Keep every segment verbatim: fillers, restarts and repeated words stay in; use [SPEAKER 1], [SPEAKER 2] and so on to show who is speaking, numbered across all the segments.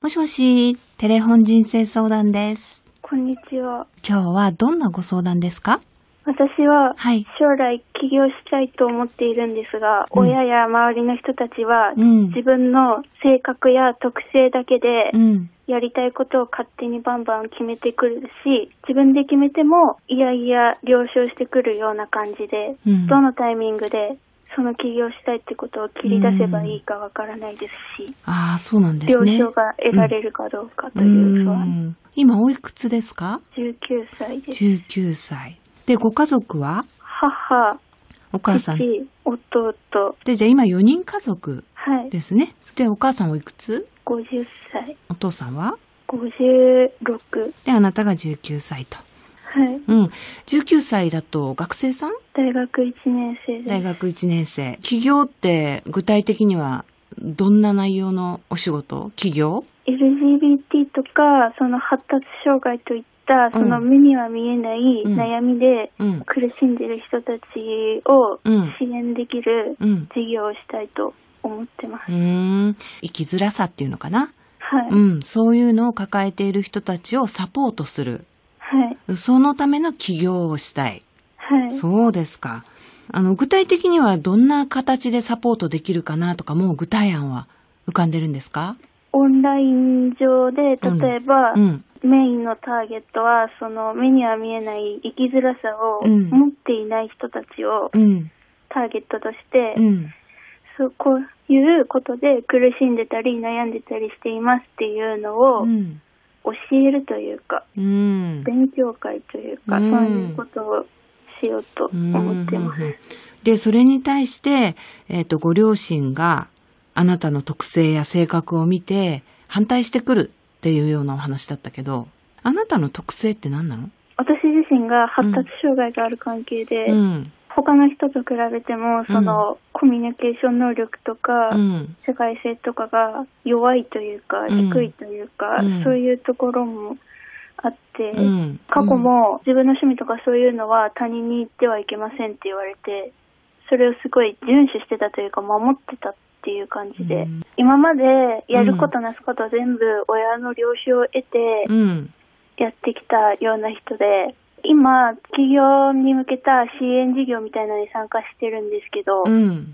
[SPEAKER 1] もしもし、テレフォン人生相談です。
[SPEAKER 2] こんにちは。
[SPEAKER 1] 今日はどんなご相談ですか？
[SPEAKER 2] 私は
[SPEAKER 1] はい
[SPEAKER 2] 将来起業したいと思っているんですが、
[SPEAKER 1] うん
[SPEAKER 2] 親や周りの人たちは、
[SPEAKER 1] うん
[SPEAKER 2] 自分の性格や特性だけで
[SPEAKER 1] うん
[SPEAKER 2] やりたいことを勝手にバンバン決めてくるし、自分で決めてもいやいや了承してくるような感じで、
[SPEAKER 1] うん
[SPEAKER 2] どのタイミングでその起業したいってことを切り出せばいいかわからないですし、
[SPEAKER 1] ああ、そうなんです
[SPEAKER 2] 了
[SPEAKER 1] ね。
[SPEAKER 2] 承が得られるかどうかと
[SPEAKER 1] う
[SPEAKER 2] いう不安。
[SPEAKER 1] ん今おいくつですか？
[SPEAKER 2] じゅうきゅうさいです。
[SPEAKER 1] じゅうきゅうさい。で、ご家族は？
[SPEAKER 2] 母、
[SPEAKER 1] お母さん。
[SPEAKER 2] 父、弟。
[SPEAKER 1] で、じゃあ今よにん家族
[SPEAKER 2] はい。
[SPEAKER 1] ですね。で、お母さんおいくつ？
[SPEAKER 2] ごじゅっさい。
[SPEAKER 1] お父さんは？
[SPEAKER 2] ごじゅうろく。
[SPEAKER 1] で、あなたがじゅうきゅうさいと。
[SPEAKER 2] はい。
[SPEAKER 1] うん。じゅうきゅうさいだと学生さん？
[SPEAKER 2] 大学いちねん生です。
[SPEAKER 1] 大学いちねん生。起業って具体的にはどんな内容のお仕事？起業？
[SPEAKER 2] エルジービーティー とか、その発達障害といった、その目には見えない悩みで
[SPEAKER 1] うん。
[SPEAKER 2] 苦しんでいる人たちを
[SPEAKER 1] うん
[SPEAKER 2] 支援できる
[SPEAKER 1] うん。
[SPEAKER 2] 事業をしたいと思ってます。
[SPEAKER 1] うーん。生きづらさっていうのかな。
[SPEAKER 2] はい。
[SPEAKER 1] うん。そういうのを抱えている人たちをサポートする。
[SPEAKER 2] はい。
[SPEAKER 1] そのための起業をしたい。
[SPEAKER 2] はい。
[SPEAKER 1] そうですか。あの、具体的にはどんな形でサポートできるかなとか、もう具体案は浮かんでるんですか？
[SPEAKER 2] オンライン上で、例えば、
[SPEAKER 1] うん。
[SPEAKER 2] メインのターゲットは、その目には見えない生きづらさを
[SPEAKER 1] うん
[SPEAKER 2] 持っていない人たちを
[SPEAKER 1] うん。
[SPEAKER 2] ターゲットとして、
[SPEAKER 1] うん。
[SPEAKER 2] そうこういうことで苦しんでたり悩んでたりしていますっていうのを
[SPEAKER 1] うん。
[SPEAKER 2] 教えるというか、
[SPEAKER 1] うん。
[SPEAKER 2] 勉強会というか、
[SPEAKER 1] うん
[SPEAKER 2] そういうことをしようと思ってます。
[SPEAKER 1] で、それに対して、えっと、ご両親があなたの特性や性格を見て反対してくるっていうようなお話だったけど、あなたの特性って何なの？
[SPEAKER 2] 私自身が発達障害がある関係で、
[SPEAKER 1] うん。
[SPEAKER 2] 他の人と比べても、その、コミュニケーション能力とか、
[SPEAKER 1] うん。
[SPEAKER 2] 社会性とかが弱いというか、
[SPEAKER 1] うん
[SPEAKER 2] 低いというか、
[SPEAKER 1] うん
[SPEAKER 2] そういうところもあって、
[SPEAKER 1] うん。
[SPEAKER 2] 過去も自分の趣味とかそういうのは他人に言ってはいけませんって言われて、それをすごい遵守してたというか守ってたっていう感じで、
[SPEAKER 1] うん、
[SPEAKER 2] 今までやることなすこと全部親の了承を得て
[SPEAKER 1] うん。
[SPEAKER 2] やってきたような人で、今起業に向けた支援事業みたいなのに参加してるんですけど、
[SPEAKER 1] うん。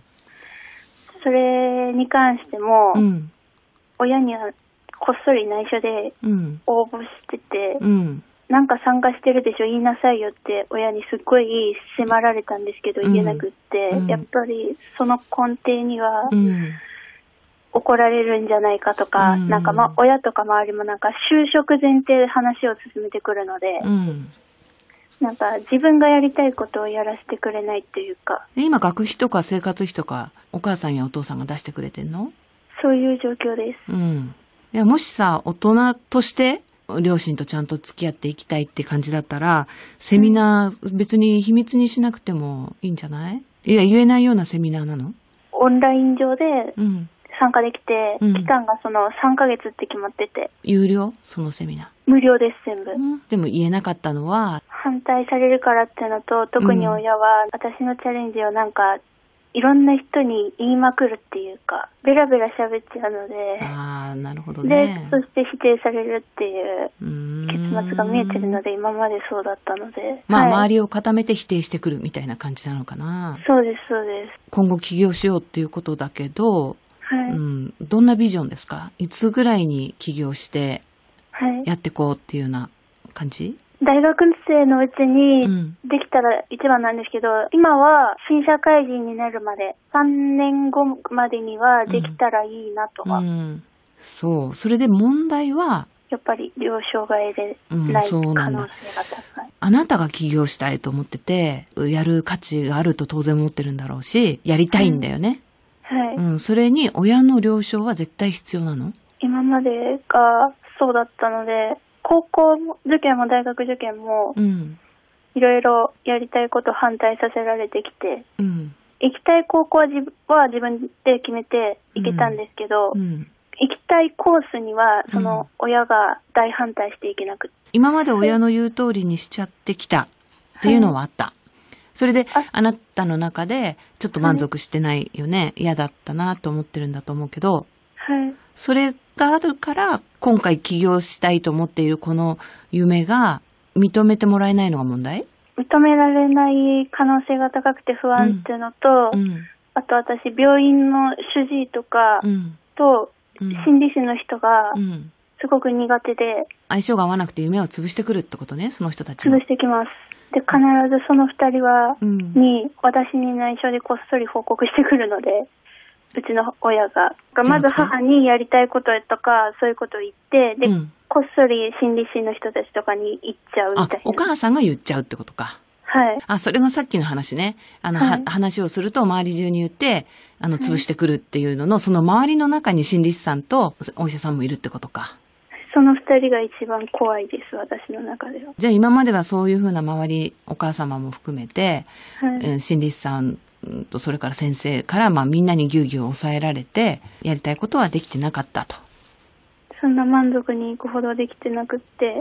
[SPEAKER 2] それに関しても、
[SPEAKER 1] うん。
[SPEAKER 2] 親にはこっそり内緒で
[SPEAKER 1] うん。
[SPEAKER 2] 応募してて、
[SPEAKER 1] うん。
[SPEAKER 2] なんか参加してるでしょ言いなさいよって親にすっごい迫られたんですけど言えなくって、
[SPEAKER 1] うんうん、
[SPEAKER 2] やっぱりその根底には
[SPEAKER 1] うん
[SPEAKER 2] 怒られるんじゃないかとか、
[SPEAKER 1] うん、
[SPEAKER 2] なんかま親とか周りもなんか就職前提で話を進めてくるので、
[SPEAKER 1] うん、
[SPEAKER 2] なんか自分がやりたいことをやらせてくれないっていうか。
[SPEAKER 1] で今学費とか生活費とかお母さんやお父さんが出してくれてんの？
[SPEAKER 2] そういう状況です。
[SPEAKER 1] うん。いやもしさ大人として両親とちゃんと付き合っていきたいって感じだったら、セミナー別に秘密にしなくてもいいんじゃない？いや、言えないようなセミナーなの？
[SPEAKER 2] オンライン上で参加できて、
[SPEAKER 1] うん、
[SPEAKER 2] 期間がそのさんかげつって決まってて。
[SPEAKER 1] 有料？そのセミナー。
[SPEAKER 2] 無料です、全部。
[SPEAKER 1] うん、でも言えなかったのは、
[SPEAKER 2] 反対されるからっていうのと、特に親は私のチャレンジをなんか、いろんな人に言いまくるっていうか、ベラベラ喋っちゃうので、
[SPEAKER 1] ああ、なるほどね。
[SPEAKER 2] で、そして否定されるっていう結末が見えてるので、今までそうだったので。
[SPEAKER 1] まあ、
[SPEAKER 2] はい、
[SPEAKER 1] 周りを固めて否定してくるみたいな感じなのかな。
[SPEAKER 2] そうです、そうです。
[SPEAKER 1] 今後起業しようっていうことだけど、
[SPEAKER 2] はい。
[SPEAKER 1] うん、どんなビジョンですか？いつぐらいに起業してやっていこうっていうような感じ？
[SPEAKER 2] 大学生のうちにできたら一番なんですけど、うん、今は新社会人になるまで、さんねんごまでにはできたらいいなとは。
[SPEAKER 1] うんうん、そう。それで問題は、
[SPEAKER 2] やっぱり了承が得れない可能性が高い、うん。
[SPEAKER 1] あなたが起業したいと思ってて、やる価値があると当然思ってるんだろうし、やりたいんだよね。
[SPEAKER 2] はい。
[SPEAKER 1] うん、それに親の了承は絶対必要なの？
[SPEAKER 2] 今までがそうだったので、高校受験も大学受験も、いろいろやりたいこと反対させられてきて、うん、行きたい高校は 自, は自分で決めて行けたんですけど、うんうん、行きたいコースにはその親が大反対していけなくて、
[SPEAKER 1] 今まで親の言う通りにしちゃってきたっていうのはあった。はい、それで あ, あなたの中でちょっと満足してないよね、はい、嫌だったなと思ってるんだと思うけど、
[SPEAKER 2] はい、
[SPEAKER 1] それがあるから、今回起業したいと思っているこの夢が認めてもらえないのが問題？
[SPEAKER 2] 認められない可能性が高くて不安っていうのと、うんうん、あと私、病院の主治医とかと心理師の人がすごく苦手で、
[SPEAKER 1] 相性が合わなくて夢を潰してくるってことね、その人たちも。
[SPEAKER 2] 潰してきます。で、必ずその二人は、うん、に、私に内緒でこっそり報告してくるので、うちの親が。まず母にやりたいこととか、そういうことを言って、で、うん、こっそり心理師の人たちとかに言っちゃうみたいな。
[SPEAKER 1] あ、お母さんが言っちゃうってことか。
[SPEAKER 2] はい。
[SPEAKER 1] あ、それがさっきの話ね。あの、はい、話をすると周り中に言って、あの、潰してくるっていうのの、はい、その周りの中に心理師さんとお医者さんもいるってことか。
[SPEAKER 2] その二人が一番怖いです、私の中では。
[SPEAKER 1] じゃあ今まではそういうふうな周り、お母様も含めて、はい、心理師さんとそれから先生から、まあみんなにぎゅうぎゅう抑えられて、やりたいことはできてなかったと。
[SPEAKER 2] そんな満足にいくほどできてなくって。
[SPEAKER 1] うん。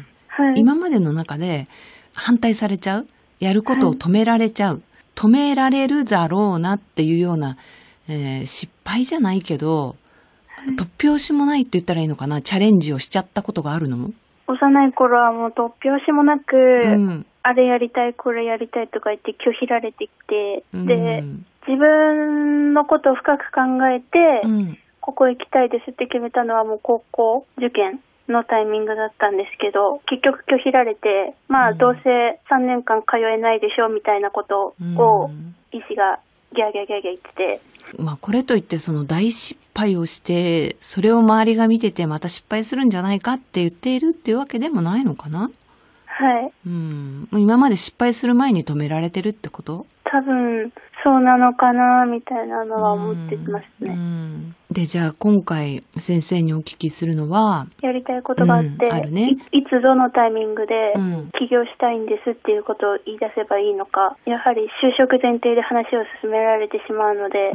[SPEAKER 1] はい。今までの中で反対されちゃう？やることを止められちゃう。はい、止められるだろうなっていうような、えー、失敗じゃないけど、突拍子もないって言ったらいいのかな、チャレンジをしちゃったことがあるの？
[SPEAKER 2] 幼い頃はもう突拍子もなく、うん、あれやりたいこれやりたいとか言って拒否られてきて、うん、で自分のことを深く考えて、うん、ここ行きたいですって決めたのはもう高校受験のタイミングだったんですけど、結局拒否られて、まあどうせさんねんかん通えないでしょみたいなことを医師がギャーギャーギャーギャー言ってて、
[SPEAKER 1] まあこれといってその大失敗をして、それを周りが見ててまた失敗するんじゃないかって言っているっていうわけでもないのかな？
[SPEAKER 2] はい。
[SPEAKER 1] うん。今まで失敗する前に止められてるってこと？
[SPEAKER 2] 多分そうなのかなみたいなのは思ってますね。
[SPEAKER 1] うん。で、じゃあ今回先生にお聞きするのは、
[SPEAKER 2] やりたいことがあって、うん、あるね、い, いつどのタイミングで起業したいんですっていうことを言い出せばいいのか、やはり就職前提で話を進められてしまうので、
[SPEAKER 1] うん、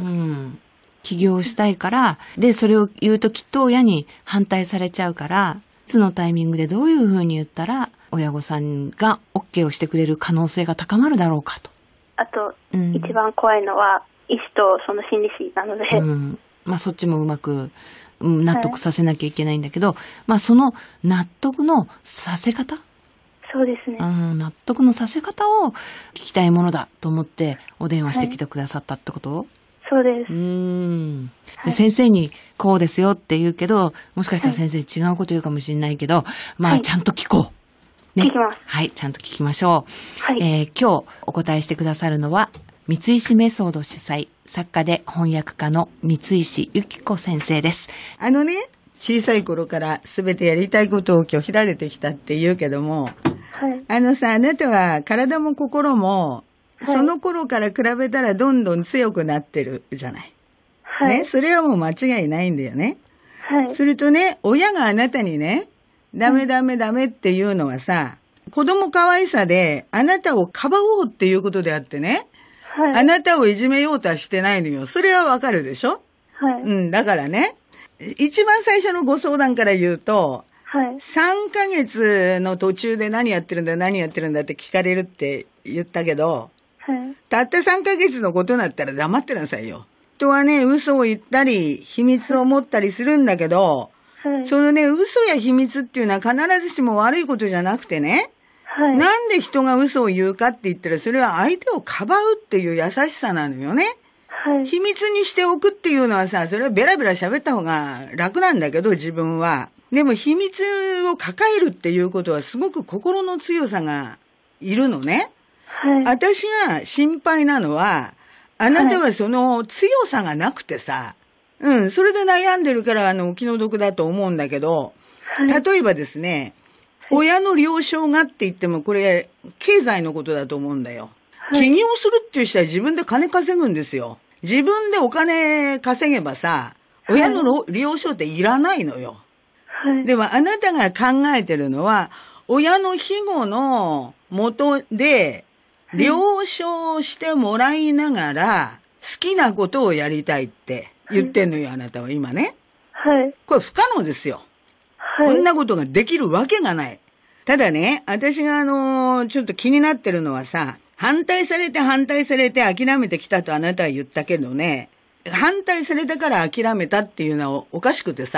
[SPEAKER 1] 起業したいから、でそれを言うときっと親に反対されちゃうから、いつのタイミングでどういうふうに言ったら親御さんが OK をしてくれる可能性が高まるだろうかと。
[SPEAKER 2] あと、うん、一番怖いのは医師とその心理師なので、
[SPEAKER 1] うん、まあそっちもうまく、うん、納得させなきゃいけないんだけど、はい、まあその納得のさせ方、
[SPEAKER 2] そうですね、
[SPEAKER 1] うん、納得のさせ方を聞きたいものだと思ってお電話してきてくださったってこと？はい、
[SPEAKER 2] そうです。
[SPEAKER 1] うーん、はい、先生にこうですよって言うけど、もしかしたら先生違うこと言うかもしれないけど、はい、まあちゃんと聞こう。
[SPEAKER 2] ね、聞きます。
[SPEAKER 1] はい、ちゃんと聞きましょう。
[SPEAKER 2] はい、
[SPEAKER 1] えー、今日お答えしてくださるのは、三石メソード主催、作家で翻訳家の三石由紀子先生です。
[SPEAKER 3] あのね、小さい頃から全てやりたいことを拒否られてきたって言うけども、はい、あのさ、あなたは体も心も、はい、その頃から比べたらどんどん強くなってるじゃない。はい、ね、それはもう間違いないんだよね。はい。するとね、親があなたにね、ダメダメダメっていうのはさ、子供可愛さであなたをかばおうっていうことであってね、はい、あなたをいじめようとはしてないのよ。それはわかるでしょ？はい。うん、だからね、一番最初のご相談から言うと、はい。さんかげつの途中で何やってるんだ何やってるんだって聞かれるって言ったけど、はい。たったさんかげつのことだったら黙ってなさいよ。人はね、嘘を言ったり、秘密を持ったりするんだけど、はい、そのね、嘘や秘密っていうのは必ずしも悪いことじゃなくてね、はい、なんで人が嘘を言うかって言ったら、それは相手をかばうっていう優しさなのよね。はい、秘密にしておくっていうのはさ、それはベラベラ喋った方が楽なんだけど、自分は。でも秘密を抱えるっていうことはすごく心の強さがいるのね。はい、私が心配なのは、あなたはその強さがなくてさ、うん、それで悩んでるから、あの、気の毒だと思うんだけど、はい、例えばですね、親の了承がって言っても、これ、経済のことだと思うんだよ。はい、起業するっていう人は自分で金稼ぐんですよ。自分でお金稼げばさ、親の了承っていらないのよ。はい、でも、あなたが考えてるのは、親の庇護のもとで、了承してもらいながら、好きなことをやりたいって言ってんのよ、あなたは今ね。はい。これ不可能ですよ。はい。こんなことができるわけがない。ただね、私があのー、ちょっと気になってるのはさ、反対されて反対されて諦めてきたとあなたは言ったけどね、反対されたから諦めたっていうのはおかしくてさ、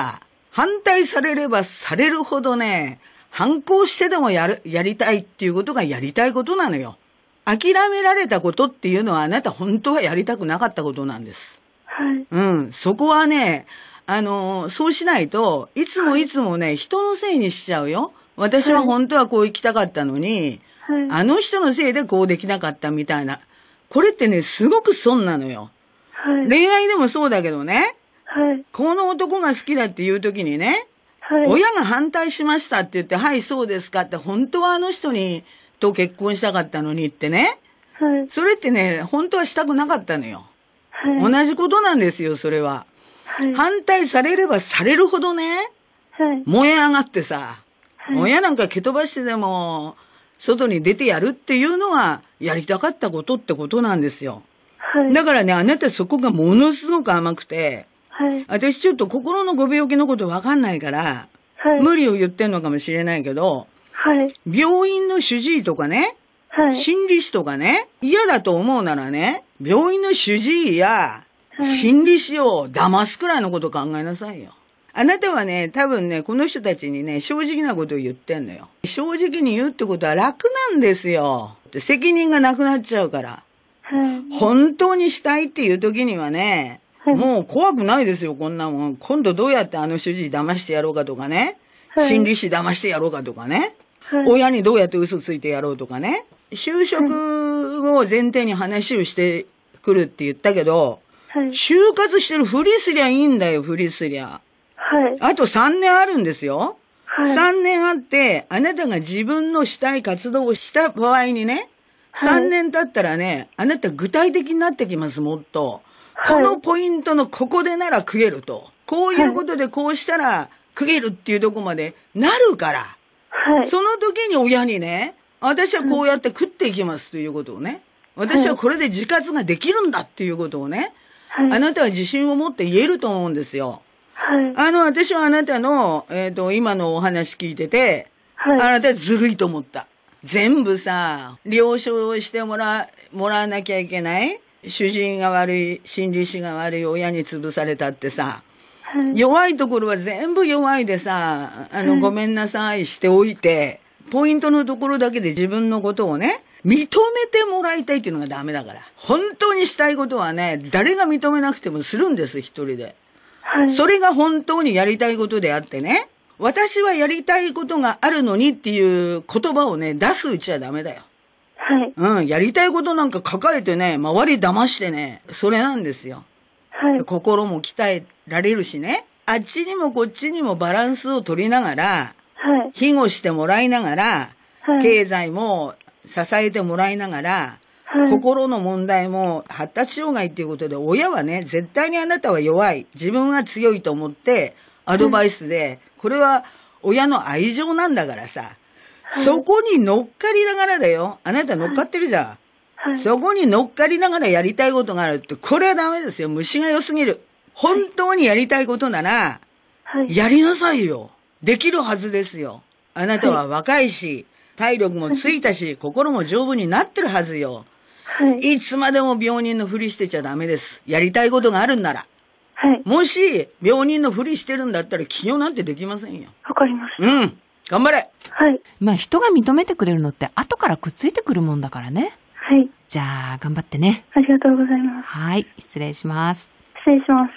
[SPEAKER 3] 反対されればされるほどね、反抗してでもやる、やりたいっていうことがやりたいことなのよ。諦められたことっていうのはあなた本当はやりたくなかったことなんです。
[SPEAKER 2] はい。
[SPEAKER 3] うん。そこはね、あの、そうしないと、いつもいつもね、人のせいにしちゃうよ。私は本当はこう行きたかったのに、はい、あの人のせいでこうできなかったみたいな。これってね、すごく損なのよ。はい、恋愛でもそうだけどね。はい、この男が好きだっていう時にね、はい、親が反対しましたって言って、はい、そうですかって、本当はあの人に、と結婚したかったのにってね。はい、それってね、本当はしたくなかったのよ。はい、同じことなんですよ、それは。はい、反対されればされるほどね、はい、燃え上がってさ、はい、親なんか蹴飛ばしてでも、外に出てやるっていうのが、やりたかったことってことなんですよ。はい、だからね、あなたそこがものすごく甘くて、はい、私ちょっと心のご病気のことわかんないから、はい、無理を言ってんのかもしれないけど、はい、病院の主治医とかね、はい、心理師とかね、嫌だと思うならね、病院の主治医や心理師を騙すくらいのこと考えなさいよ。あなたはね、多分ね、この人たちにね、正直なことを言ってんのよ。正直に言うってことは楽なんですよ。責任がなくなっちゃうから。はい、本当にしたいっていう時にはね、はい、もう怖くないですよ、こんなもん。今度どうやってあの主治医騙してやろうかとかね、はい、心理師騙してやろうかとかね、はい、親にどうやって嘘ついてやろうとかね、就職を前提に話をしてくるって言ったけど、はい、就活してるふりすりゃいいんだよ、ふりすりゃ。はい。あとさんねんあるんですよ。はい。さんねんあって、あなたが自分のしたい活動をした場合にね、はい、さんねん経ったらね、あなた具体的になってきます、もっと。はい、このポイントのここでなら食えると。こういうことでこうしたら食えるっていうとこまでなるから。はい。その時に親にね、私はこうやって食っていきますということをね。私はこれで自活ができるんだっていうことをね。はい。あなたは自信を持って言えると思うんですよ。はい。あの、私はあなたの、えっと、今のお話聞いてて、はい。あなたずるいと思った。全部さ、了承してもら、もらわなきゃいけない。主治医が悪い、心理師が悪い、親に潰されたってさ、はい。弱いところは全部弱いでさ、あの、はい、ごめんなさいしておいて、ポイントのところだけで自分のことをね、認めてもらいたいっていうのがダメだから。本当にしたいことはね、誰が認めなくてもするんです、一人で。はい。それが本当にやりたいことであってね、私はやりたいことがあるのにっていう言葉をね、出すうちはダメだよ。はい。うん、やりたいことなんか抱えてね、周り騙してね、それなんですよ。はい。心も鍛えられるしね、あっちにもこっちにもバランスを取りながら、はい。庇護してもらいながら、はい。経済も支えてもらいながら、はい、心の問題も発達障害っていうことで、親はね、絶対にあなたは弱い。自分は強いと思って、アドバイスで、はい、これは親の愛情なんだからさ、はい、そこに乗っかりながらだよ。あなた乗っかってるじゃん。はい、そこに乗っかりながらやりたいことがあるって、これはダメですよ。虫が良すぎる。本当にやりたいことなら、はい、やりなさいよ。できるはずですよ。あなたは若いし、体力もついたし、はい、心も丈夫になってるはずよ。はい。いつまでも病人のふりしてちゃダメです。やりたいことがあるんなら。はい。もし、病人のふりしてるんだったら起業なんてできませんよ。
[SPEAKER 2] わかりました。
[SPEAKER 3] うん。頑張れ。
[SPEAKER 1] はい。まあ、人が認めてくれるのって後からくっついてくるもんだからね。
[SPEAKER 2] はい。
[SPEAKER 1] じゃあ、頑張ってね。
[SPEAKER 2] ありがとうございます。
[SPEAKER 1] はい。失礼します。
[SPEAKER 2] 失礼します。